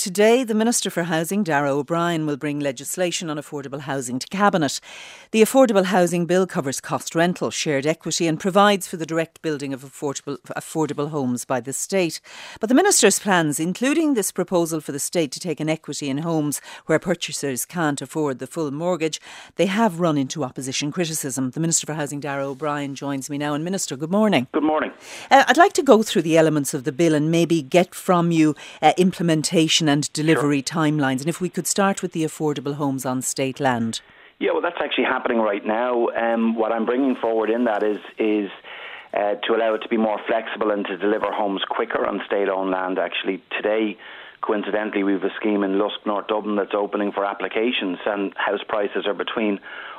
today, the Minister for Housing, Darragh O'Brien, will bring legislation on affordable housing to Cabinet. The Affordable Housing Bill covers cost rental, shared equity and provides for the direct building of affordable homes by the state. But the Minister's plans, including this proposal for the state to take an equity in homes where purchasers can't afford the full mortgage, they have run into opposition criticism. The Minister for Housing, Darragh O'Brien, joins me now. And Minister, good morning. Good morning. I'd like to go through the elements of the bill and maybe get from you implementation and delivery timelines. And if we could start with the affordable homes on state land. Yeah, well, that's actually happening right now. What I'm bringing forward in that is to allow it to be more flexible and to deliver homes quicker on state-owned land. Actually, today, coincidentally, we have a scheme in Lusk, North Dublin, that's opening for applications, and house prices are between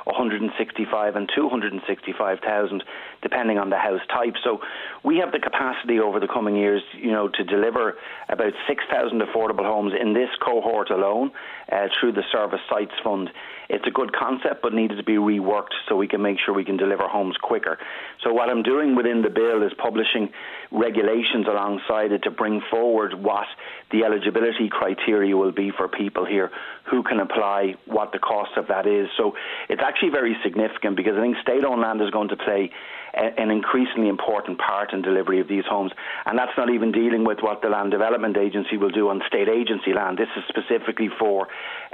165 and 265,000, depending on the house type. So we have the capacity over the coming years, to deliver about 6,000 affordable homes in this cohort alone through the Service Sites Fund. It's a good concept, but needed to be reworked so we can make sure we can deliver homes quicker. So what I'm doing within the bill is publishing regulations alongside it to bring forward what the eligibility criteria will be for people here, who can apply, what the cost of that is. So it's actually very significant, because I think state-owned land is going to play an increasingly important part in delivery of these homes. And that's not even dealing with what the Land Development Agency will do on state agency land. This is specifically for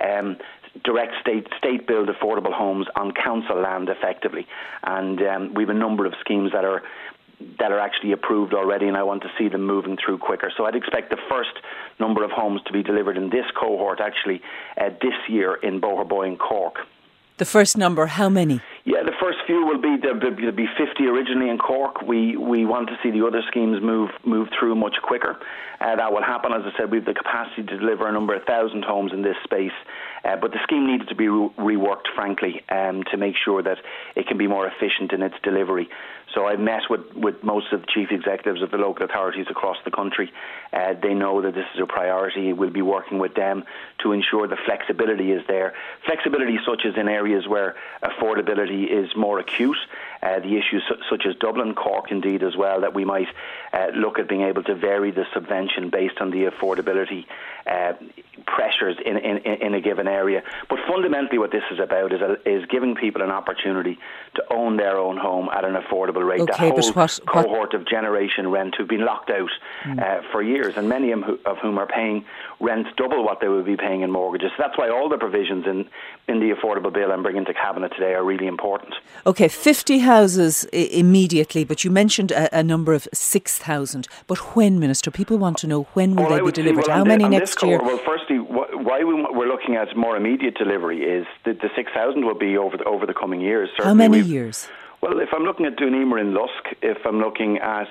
direct state-built affordable homes on council land effectively. And we have a number of schemes that are actually approved already, and I want to see them moving through quicker. So I'd expect the first number of homes to be delivered in this cohort actually this year in Boherboy and Cork. The first number, how many? Yeah, the first few will be, there'll be 50 originally in Cork. We want to see the other schemes move through much quicker. That will happen. As I said, we have the capacity to deliver a number of 1,000 homes in this space. But the scheme needed to be reworked, frankly, to make sure that it can be more efficient in its delivery. So I met with most of the chief executives of the local authorities across the country. They know that this is a priority. We'll be working with them to ensure the flexibility is there. Flexibility such as in areas where affordability is more acute. The issues such as Dublin, Cork indeed as well, that we might look at being able to vary the subvention based on the affordability pressures in a given area. But fundamentally what this is about is giving people an opportunity to own their own home at an affordable rate. Okay, that whole cohort of generation rent who've been locked out for years, and many of whom are paying rents double what they would be paying in mortgages. So that's why all the provisions in the affordable bill I'm bringing to Cabinet today are really important. Okay, 50 houses immediately, but you mentioned a number of 6,000. But when, Minister? People want to know, when will they be delivered? How many next year? Well, firstly, why we're looking at more immediate delivery is that the 6,000 will be over the coming years. Certainly. How many years? Well, if I'm looking at Dún in Lusk, if I'm looking at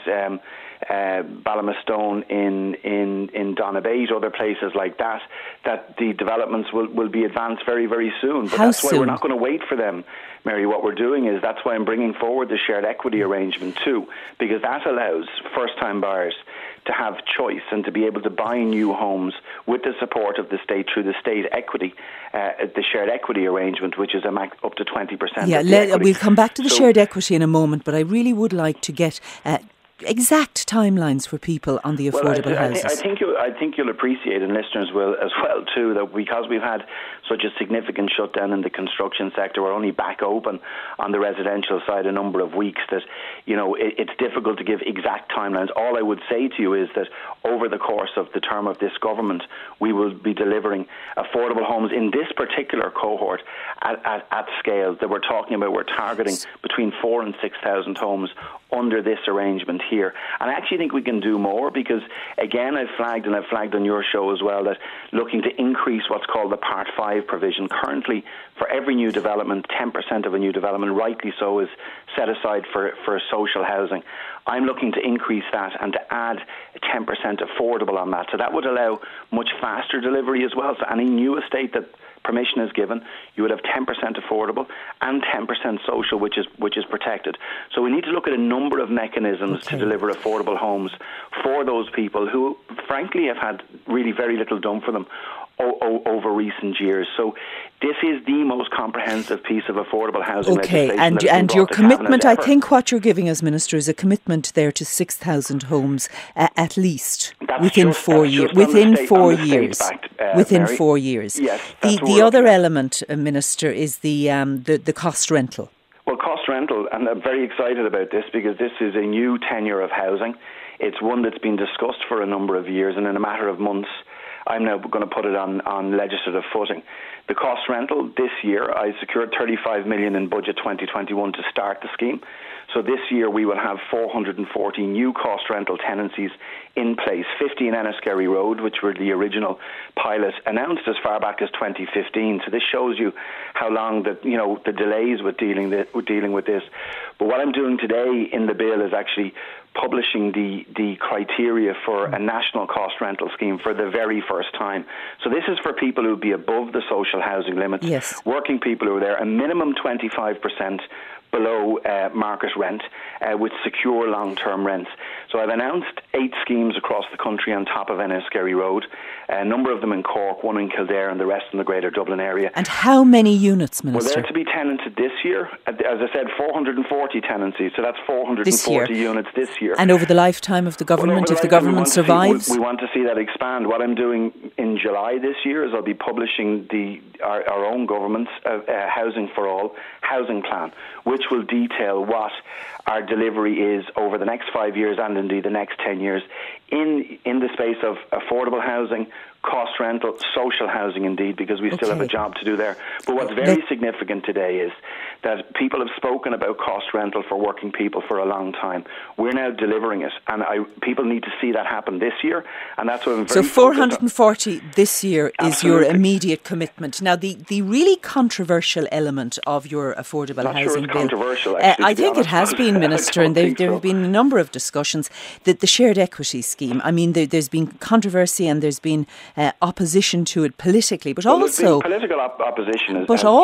Ballamastone in Donabate, other places like that the developments will be advanced very, very soon. But that's why we're not going to wait for them, Mary. What we're doing is, that's why I'm bringing forward the shared equity arrangement too, because that allows first-time buyers to have choice and to be able to buy new homes with the support of the state through the state equity, the shared equity arrangement, which is up to 20%. Yeah, we'll come back to the shared equity in a moment, but I really would like to get exact timelines for people on the affordable houses. I think you'll appreciate, and listeners will as well too, that because we've had such a significant shutdown in the construction sector, we're only back open on the residential side a number of weeks, that it's difficult to give exact timelines. All I would say to you is that over the course of the term of this government, we will be delivering affordable homes in this particular cohort at scale that we're talking about. We're targeting between 4,000 and 6,000 homes under this arrangement here. And I actually think we can do more, because again I've flagged on your show as well, that looking to increase what's called the Part 5 provision. Currently, for every new development, 10% of a new development, rightly so, is set aside for social housing. I'm looking to increase that and to add 10% affordable on that. So that would allow much faster delivery as well. So any new estate that permission is given, you would have 10% affordable and 10% social, which is protected. So we need to look at a number of mechanisms to deliver affordable homes for those people who, frankly, have had really very little done for them over recent years. So This is the most comprehensive piece of affordable housing legislation. And your commitment, I think what you're giving us, Minister, is a commitment there to 6,000 homes at least within 4 years. Within 4 years. Within 4 years. Yes. The other element, Minister, is the cost rental. Well, cost rental, and I'm very excited about this because this is a new tenure of housing. It's one that's been discussed for a number of years, and in a matter of months, I'm now going to put it on legislative footing. The cost rental this year, I secured 35 million in budget 2021 to start the scheme. So this year we will have 440 new cost rental tenancies in place, 50 in Enniskerry Road, which were the original pilot announced as far back as 2015. So this shows you how long the delays with dealing with this. But what I'm doing today in the bill is actually publishing the criteria for a national cost rental scheme for the very first time. So this is for people who would be above the social housing limits, yes. Working people who are there, a minimum 25% below market rent with secure long-term rents. So I've announced 8 schemes across the country on top of Enniskerry Road, a number of them in Cork, one in Kildare and the rest in the Greater Dublin area. And how many units, Minister? Well, they're to be tenanted this year. As I said, 440 tenancies, so that's 440 units this year. And over the lifetime of the government, if the government survives? We want to see that expand. What I'm doing in July this year is I'll be publishing our own government's Housing for All housing plan, which will detail what our delivery is over the next 5 years and indeed the next 10 years in the space of affordable housing, cost rental, social housing indeed, because we still have a job to do there. But what's very significant today is that people have spoken about cost rental for working people for a long time. We're now delivering it, and people need to see that happen this year, and that's what I'm very So 440 this year is your immediate commitment. Now, the really controversial element of your affordable housing bill, controversial, actually, I think it has been, Minister, and there have been a number of discussions, that the shared equity scheme, I mean, there's been controversy and there's been opposition to it politically, but also political opposition,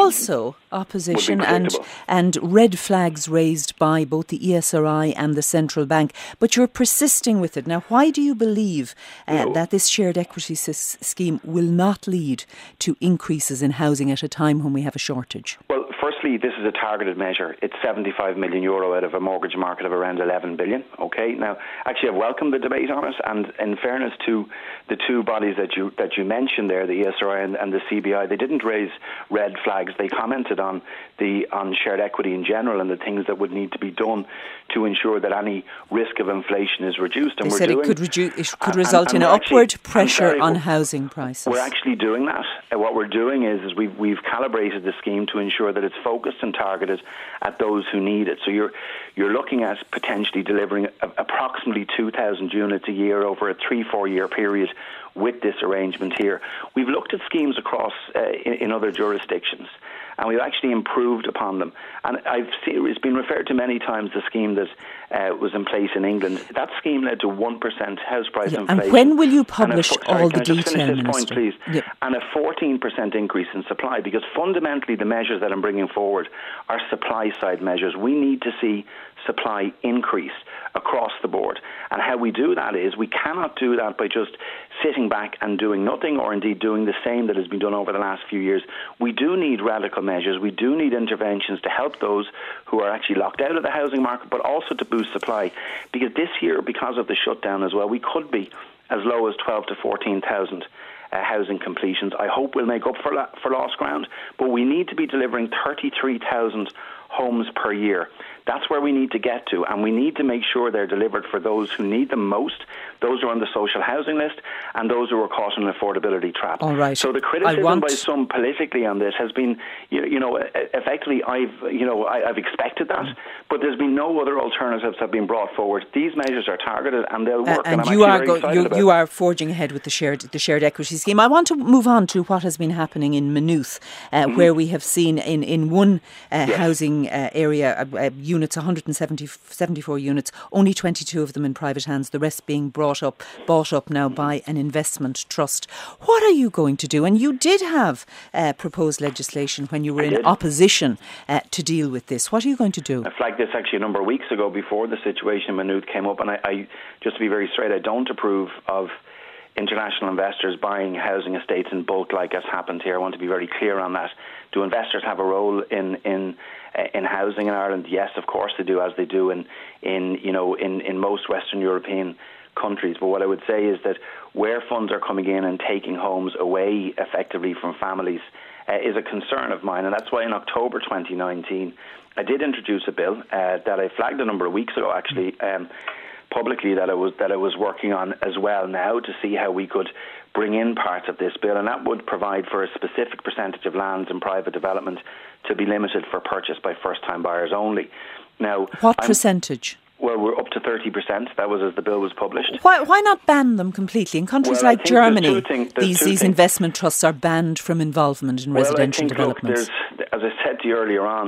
opposition and red flags raised by both the ESRI and the central bank. But you're persisting with it. Now, why do you believe that this shared equity scheme will not lead to increases in housing at a time when we have a shortage? Well, firstly, this is a targeted measure. It's 75 million euro out of a mortgage market of around 11 billion. Okay, now, actually, I've welcomed the debate on it, and in fairness to the two bodies that you mentioned there, the ESRI and the CBI, they didn't raise red flags. They commented on shared equity in general and the things that would need to be done to ensure that any risk of inflation is reduced. And they said it could result in upward pressure on housing prices. We're actually doing that. What we're doing is we've calibrated the scheme to ensure that it's focused and targeted at those who need it. So you're looking at potentially delivering approximately 2,000 units a year over a 3-4 year period with this arrangement here. We've looked at schemes across in other jurisdictions, and we've actually improved upon them. And it's been referred to many times, the scheme that was in place in England. That scheme led to 1% house price inflation. And when will you publish all the detail, Minister? Can I just finish this point, please? Yep. And a 14% increase in supply, because fundamentally the measures that I'm bringing forward are supply-side measures. We need to see supply increase across the board. And how we do that is we cannot do that by just sitting back and doing nothing, or indeed doing the same that has been done over the last few years. We do need radical measures. We do need interventions to help those who are actually locked out of the housing market, but also to boost supply. Because this year, because of the shutdown as well, we could be as low as 12 to 14,000 housing completions. I hope we'll make up for lost ground, but we need to be delivering 33,000 homes per year. That's where we need to get to, and we need to make sure they're delivered for those who need them most, those who are on the social housing list, and those who are caught in an affordability trap. All right. So the criticism by some politically on this has been, effectively, I've expected that, but there's been no other alternatives have been brought forward. These measures are targeted, and they'll work. And you are forging ahead with the shared equity scheme. I want to move on to what has been happening in Maynooth, where we have seen in one housing area, units, 174 units, only 22 of them in private hands, the rest being bought up now by an investment trust. What are you going to do? And you did have proposed legislation when you were in opposition to deal with this. What are you going to do? I flagged this actually a number of weeks ago before the situation in Maynooth came up, and I just to be very straight, I don't approve of international investors buying housing estates in bulk like has happened here. I want to be very clear on that. Do investors have a role in housing in Ireland? Yes, of course they do, as they do in most Western European countries. But what I would say is that where funds are coming in and taking homes away effectively from families is a concern of mine, and that's why in October 2019 I did introduce a bill that I flagged a number of weeks ago, actually, publicly, that I was working on as well now, to see how we could bring in parts of this bill, and that would provide for a specific percentage of lands in private development to be limited for purchase by first-time buyers only. Now, what percentage? Well, we're up to 30%. That was as the bill was published. Why not ban them completely? In countries like Germany, these investment trusts are banned from involvement in residential developments. Look, as I said to you earlier on,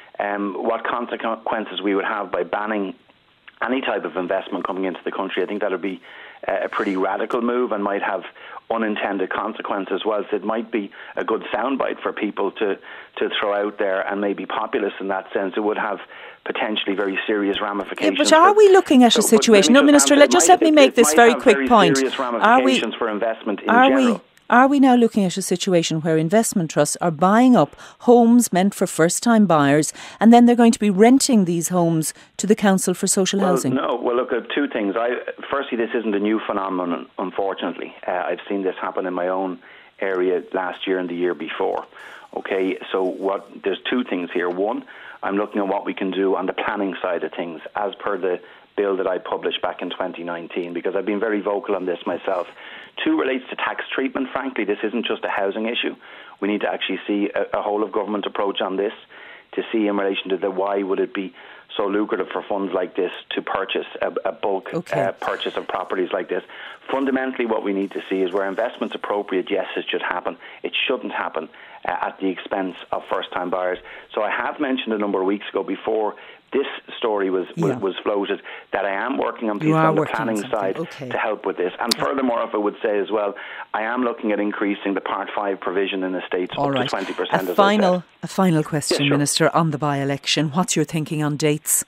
what consequences we would have by banning any type of investment coming into the country, I think that would be a pretty radical move and might have unintended consequences. Whilst it might be a good soundbite for people to throw out there and maybe populist in that sense, it would have potentially very serious ramifications. Yeah, but are we looking at a situation? No, Minister, let me make this very quick point. Serious ramifications for investment in general. Are we now looking at a situation where investment trusts are buying up homes meant for first-time buyers, and then they're going to be renting these homes to the Council for Social Housing? No. Well, look, at two things. Firstly, this isn't a new phenomenon, unfortunately. I've seen this happen in my own area last year and the year before. Okay, so there's two things here. One, I'm looking at what we can do on the planning side of things, as per the bill that I published back in 2019, because I've been very vocal on this myself. Two relates to tax treatment. Frankly, this isn't just a housing issue. We need to actually see a whole of government approach on this, to see in relation to why would it be so lucrative for funds like this to purchase a bulk purchase of properties like this. Fundamentally, what we need to see is where investment's appropriate, yes, it should happen. It shouldn't happen at the expense of first-time buyers. So I have mentioned a number of weeks ago, before this story was floated, that I am working on pieces on the planning side to help with this. And furthermore, if I would say as well, I am looking at increasing the Part 5 provision in the States up to 20%. A final question, yes, sure. Minister, on the by-election. What's your thinking on dates?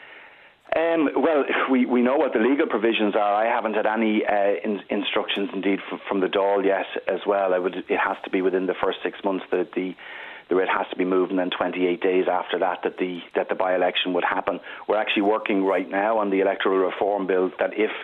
Well, we know what the legal provisions are. I haven't had any instructions, indeed, from the Dáil yet as well. It has to be within the first 6 months that the writ has to be moved, and then 28 days after that the by-election would happen. We're actually working right now on the electoral reform bill, that if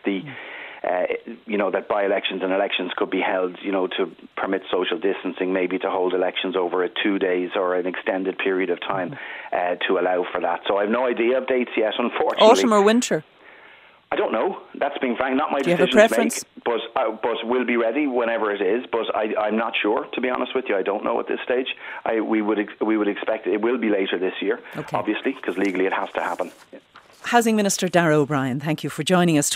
that by-elections and elections could be held, to permit social distancing, maybe to hold elections over a 2 days or an extended period of time to allow for that. So I have no idea of dates yet, unfortunately. Autumn or winter? I don't know. That's being frank, not my decision to make. But we'll be ready whenever it is. But I'm not sure, to be honest with you. I don't know at this stage. We would expect it will be later this year, obviously, because legally it has to happen. Housing Minister Darragh O'Brien, thank you for joining us.